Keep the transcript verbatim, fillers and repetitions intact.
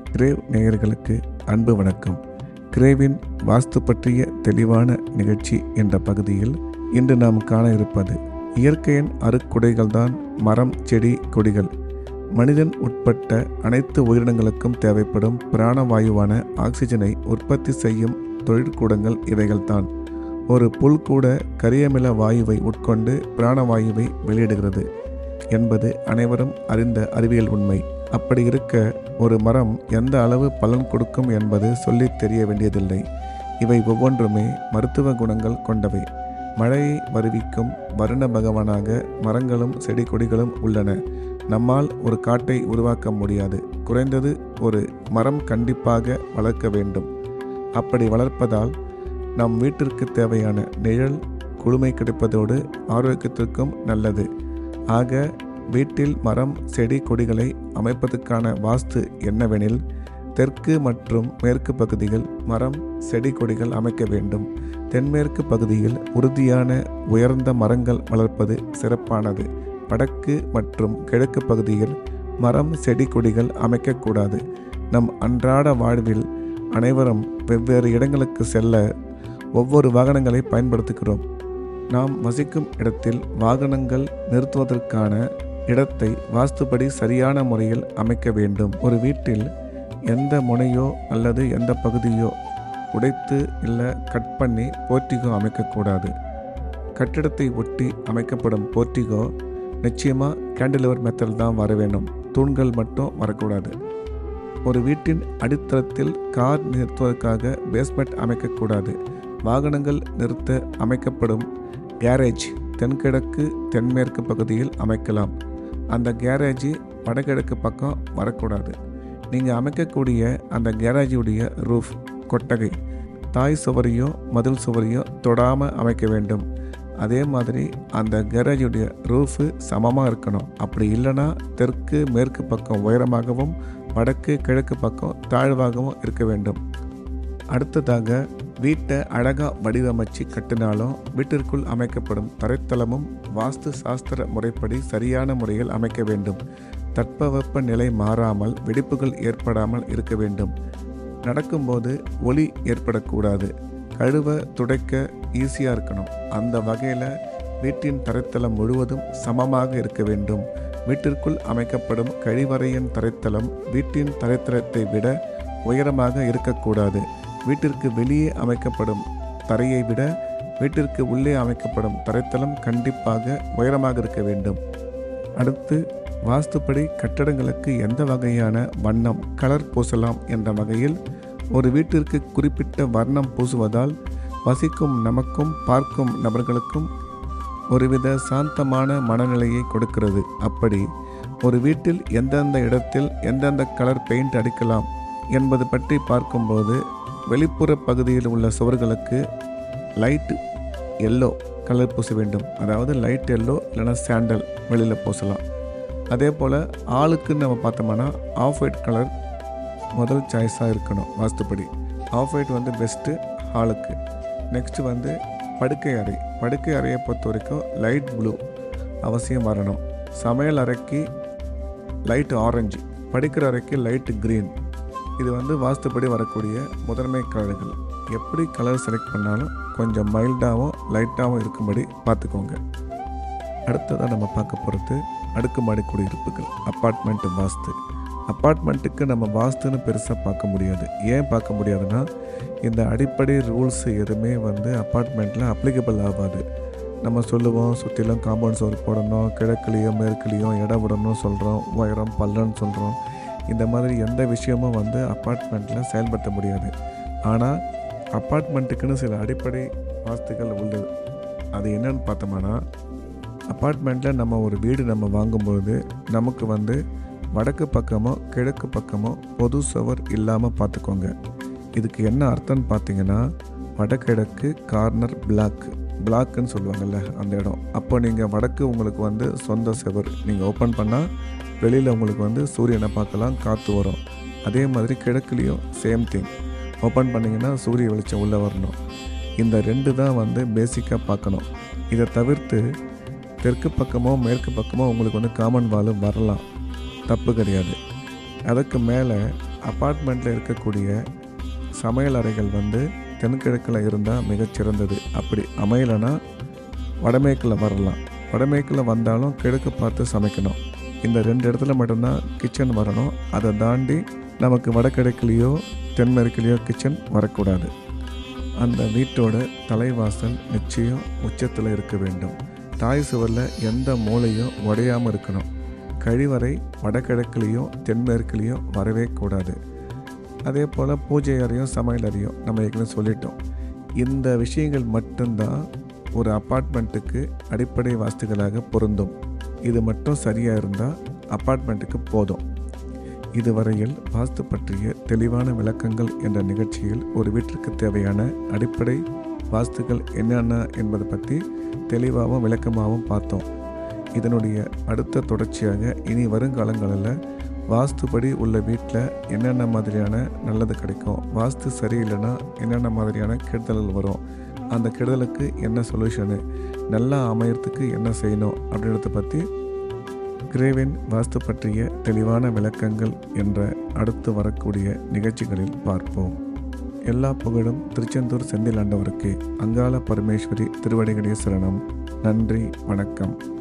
Grave நேயர்களுக்கு அன்பு வணக்கம். கிரேவின் வாஸ்து பற்றிய தெளிவான நிகழ்ச்சி என்ற பகுதியில் இன்று நாம் காண இருப்பது இயற்கையின் அருக்குடைகள்தான் மரம், செடி, கொடிகள். மனிதன் உட்பட்ட அனைத்து உயிரினங்களுக்கும் தேவைப்படும் பிராணவாயுவான ஆக்சிஜனை உற்பத்தி செய்யும் தொழிற்கூடங்கள் இவைகள்தான். ஒரு புல் கூட கரியமில வாயுவை உட்கொண்டு பிராணவாயுவை வெளியிடுகிறது என்பது அனைவரும் அறிந்த அறிவியல் உண்மை. அப்படி இருக்க ஒரு மரம் எந்த அளவு பலன் கொடுக்கும் என்பது சொல்லி தெரிய வேண்டியதில்லை. இவை ஒவ்வொன்றுமே மருத்துவ குணங்கள் கொண்டவை. மழையை வருவிக்கும் வருண பகவானாக மரங்களும் செடி கொடிகளும் உள்ளன. நம்மால் ஒரு காட்டை உருவாக்க முடியாது. குறைந்தது ஒரு மரம் கண்டிப்பாக வளர்க்க வேண்டும். அப்படி வளர்ப்பதால் நம் வீட்டிற்கு தேவையான நிழல், குளுமை கிடைப்பதோடு ஆரோக்கியத்திற்கும் நல்லது. ஆக வீட்டில் மரம், செடி, கொடிகளை அமைப்பதற்கான வாஸ்து என்னவெனில், தெற்கு மற்றும் மேற்கு பகுதியில் மரம், செடி, கொடிகள் அமைக்க வேண்டும். தென்மேற்கு பகுதியில் உறுதியான உயர்ந்த மரங்கள் வளர்ப்பது சிறப்பானது. வடக்கு மற்றும் கிழக்கு பகுதியில் மரம், செடி, கொடிகள் அமைக்கக்கூடாது. நம் அன்றாட வாழ்வில் அனைவரும் வெவ்வேறு இடங்களுக்கு செல்ல ஒவ்வொரு வாகனங்களை பயன்படுத்துகிறோம். நாம் வசிக்கும் இடத்தில் வாகனங்கள் நிறுத்துவதற்கான இடத்தை வாஸ்துபடி சரியான முறையில் அமைக்க வேண்டும். ஒரு வீட்டில் எந்த முனையோ அல்லது எந்த பகுதியோ உடைத்து இல்லை கட் பண்ணி போர்ட்டிகோ அமைக்கக்கூடாது. கட்டிடத்தை ஒட்டி அமைக்கப்படும் போர்ட்டிகோ நிச்சயமாக கேண்டிலிவர் மெத்தட் தான் வர வேண்டும். தூண்கள் மட்டும் வரக்கூடாது. ஒரு வீட்டின் அடித்தளத்தில் கார் நிறுத்துவதற்காக பேஸ்மெண்ட் அமைக்கக்கூடாது. வாகனங்கள் நிறுத்த அமைக்கப்படும் கேரேஜ் தென்கிழக்கு தென்மேற்கு பகுதியில் அமைக்கலாம். அந்த கேரேஜ் வடகிழக்கு பக்கம் வரக்கூடாது. நீங்கள் அமைக்கக்கூடிய அந்த கேரேஜுடைய ரூஃப், கொட்டகை, தாய் சுவரையோ மதில் சுவரையோ தொடாமல் அமைக்க வேண்டும். அதே மாதிரி அந்த கேரேஜுடைய ரூஃபு சமமாக இருக்கணும். அப்படி இல்லைன்னா தெற்கு மேற்கு பக்கம் உயரமாகவும் வடக்கு கிழக்கு பக்கம் தாழ்வாகவும் இருக்க வேண்டும். அடுத்ததாக, வீட்டை அழகாக வடிவமைச்சு கட்டினாலும் வீட்டிற்குள் அமைக்கப்படும் தரைத்தளமும் வாஸ்து சாஸ்திர முறைப்படி சரியான முறையில் அமைக்க வேண்டும். தட்பவெப்ப நிலை மாறாமல் வெடிப்புகள் ஏற்படாமல் இருக்க வேண்டும். நடக்கும்போது ஒலி ஏற்படக்கூடாது. கழுவ துடைக்க ஈஸியாக இருக்கணும். அந்த வகையில் வீட்டின் தரைத்தளம் முழுவதும் சமமாக இருக்க வேண்டும். வீட்டிற்குள் அமைக்கப்படும் கழிவறையின் தரைத்தளம் வீட்டின் தரைத்தளத்தை விட உயரமாக இருக்கக்கூடாது. வீட்டிற்கு வெளியே அமைக்கப்படும் தரையை விட வீட்டிற்கு உள்ளே அமைக்கப்படும் தரைத்தளம் கண்டிப்பாக உயரமாக இருக்க வேண்டும். அடுத்து, வாஸ்துப்படி கட்டடங்களுக்கு எந்த வகையான வண்ணம், கலர் பூசலாம் என்ற வகையில் ஒரு வீட்டிற்கு குறிப்பிட்ட வர்ணம் பூசுவதால் வசிக்கும் நமக்கும் பார்க்கும் நபர்களுக்கும் ஒருவித சாந்தமான மனநிலையை கொடுக்கிறது. அப்படி ஒரு வீட்டில் எந்தெந்த இடத்தில் எந்தெந்த கலர் பெயிண்ட் அடிக்கலாம் என்பது பற்றி பார்க்கும்போது, வெளிப்புற பகுதியில் உள்ள சுவர்களுக்கு லைட் எல்லோ கலர் பூச வேண்டும். அதாவது லைட் எல்லோ இல்லைனா சாண்டல் வெளியில் பூசலாம். அதே போல் ஆளுக்கு நம்ம பார்த்தோம்னா ஆஃப் ஒயிட் கலர் முதல் சாய்ஸாக இருக்கணும். வாஸ்துப்படி ஆஃப் ஒயிட் வந்து பெஸ்ட்டு ஹாலுக்கு. நெக்ஸ்ட்டு வந்து படுக்கை அறை. படுக்கை அறையை பொறுத்த வரைக்கும் லைட் ப்ளூ அவசியம் வரணும். சமையல் அறைக்கு லைட் ஆரஞ்சு, படுக்கிற அறைக்கு லைட் க்ரீன். இது வந்து வாஸ்துப்படி வரக்கூடிய முதன்மை கலர்கள். எப்படி கலர் செலக்ட் பண்ணாலும் கொஞ்சம் மைல்டாகவும் லைட்டாகவும் இருக்கும்படி பார்த்துக்கோங்க. அடுத்ததாக நம்ம பார்க்க போகிறது அடுக்குமாடி குடியிருப்புகள், அப்பார்ட்மெண்ட் வாஸ்து. அப்பார்ட்மெண்ட்டுக்கு நம்ம வாஸ்துன்னு பெருசாக பார்க்க முடியாது. ஏன் பார்க்க முடியாதுன்னா, இந்த அடிப்படை ரூல்ஸ் எதுவுமே வந்து அப்பார்ட்மெண்ட்டில் அப்ளிகபிள் ஆகாது. நம்ம சொல்லுவோம் சுற்றிலும் காம்பவுண்ட் சுவர் போடணும், கிழக்குலேயும் மேற்குலேயும் இடம் விடணும் சொல்கிறோம், உயரம் பள்ளம்னு சொல்கிறோம். இந்த மாதிரி எந்த விஷயமும் வந்து அப்பார்ட்மெண்ட்டில் செயல்படுத்த முடியாது. ஆனால் அப்பார்ட்மெண்ட்டுக்குன்னு சில அடிப்படை வாஸ்துகள் உள்ளது. அது என்னன்னு பார்த்தோம்னா, அப்பார்ட்மெண்ட்டில் நம்ம ஒரு வீடு நம்ம வாங்கும்பொழுது நமக்கு வந்து வடக்கு பக்கமோ கிழக்கு பக்கமோ பொது சுவர் இல்லாமல் பார்த்துக்கோங்க. இதுக்கு என்ன அர்த்தம்னு பார்த்தீங்கன்னா, வடகிழக்கு கார்னர் பிளாக் பிளாக்குன்னு சொல்லுவாங்கள்ல அந்த இடம். அப்போ நீங்கள் வடக்கு உங்களுக்கு வந்து சொந்த சுவர், நீங்கள் ஓப்பன் பண்ணால் வெளியில் உங்களுக்கு வந்து சூரியனை பார்க்கலாம், காற்று வரும். அதே மாதிரி கிழக்குலேயும் சேம் திங், ஓப்பன் பண்ணிங்கன்னா சூரிய வெளிச்சம் உள்ளே வரணும். இந்த ரெண்டு தான் வந்து பேசிக்காக பார்க்கணும். இதை தவிர்த்து தெற்கு பக்கமோ மேற்கு பக்கமோ உங்களுக்கு வந்து காமன் வால் வரலாம், தப்பு கிடையாது. அதுக்கு மேலே அப்பார்ட்மெண்ட்டில் இருக்கக்கூடிய சமையல் அறைகள் வந்து தென்கிழக்கில் இருந்தால் மிகச்சிறந்தது. அப்படி அமையலைன்னா வடமேற்கில் வரலாம். வடமேற்கில் வந்தாலும் கிழக்கு பார்த்து சமைக்கணும். இந்த ரெண்டு இடத்துல மட்டும்தான் கிச்சன் வரணும். அதை தாண்டி நமக்கு வடகிழக்குலேயோ தென்மேற்குலேயோ கிச்சன் வரக்கூடாது. அந்த வீட்டோட தலைவாசல் நிச்சயம் உச்சத்தில் இருக்க வேண்டும். தாய் சுவரில் எந்த மூலையும் உடையாமல் இருக்கணும். கழிவறை வடகிழக்குலேயும் தென்மேற்குலேயும் வரவே கூடாது. அதே போல் பூஜை அறையும் சமையல் அறையும் நம்ம ஏற்கனவே சொல்லிட்டோம். இந்த விஷயங்கள் மட்டும்தான் ஒரு அப்பார்ட்மெண்ட்டுக்கு அடிப்படை வாஸ்துகளாக பொருந்தும். இது மட்டும் சரியாக இருந்தால் அப்பார்ட்மெண்ட்டுக்கு போதும். இதுவரையில் வாஸ்து பற்றிய தெளிவான விளக்கங்கள் என்ற நிகழ்ச்சியில் ஒரு வீட்டிற்கு தேவையான அடிப்படை வாஸ்துகள் என்னென்ன என்பதை பற்றி தெளிவாகவும் விளக்கமாகவும் பார்த்தோம். இதனுடைய அடுத்த தொடர்ச்சியாக இனி வருங்காலங்களில் வாஸ்துபடி உள்ள வீட்டில் என்னென்ன மாதிரியான நல்லது கிடைக்கும், வாஸ்து சரியில்லைன்னா என்னென்ன மாதிரியான கெடுதல்கள் வரும், அந்த கெடுதலுக்கு என்ன சொல்யூஷனு, நல்லா அமையறதுக்கு என்ன செய்யணும் அப்படின்றத பற்றி கிரேவின் வாஸ்து பற்றிய தெளிவான விளக்கங்கள் என்ற அடுத்து வரக்கூடிய நிகழ்ச்சிகளில் பார்ப்போம். எல்லா புகழும் திருச்செந்தூர் செந்தில் ஆண்டவருக்கு. அங்காள பரமேஸ்வரி திருவடிகளே சரணம். நன்றி, வணக்கம்.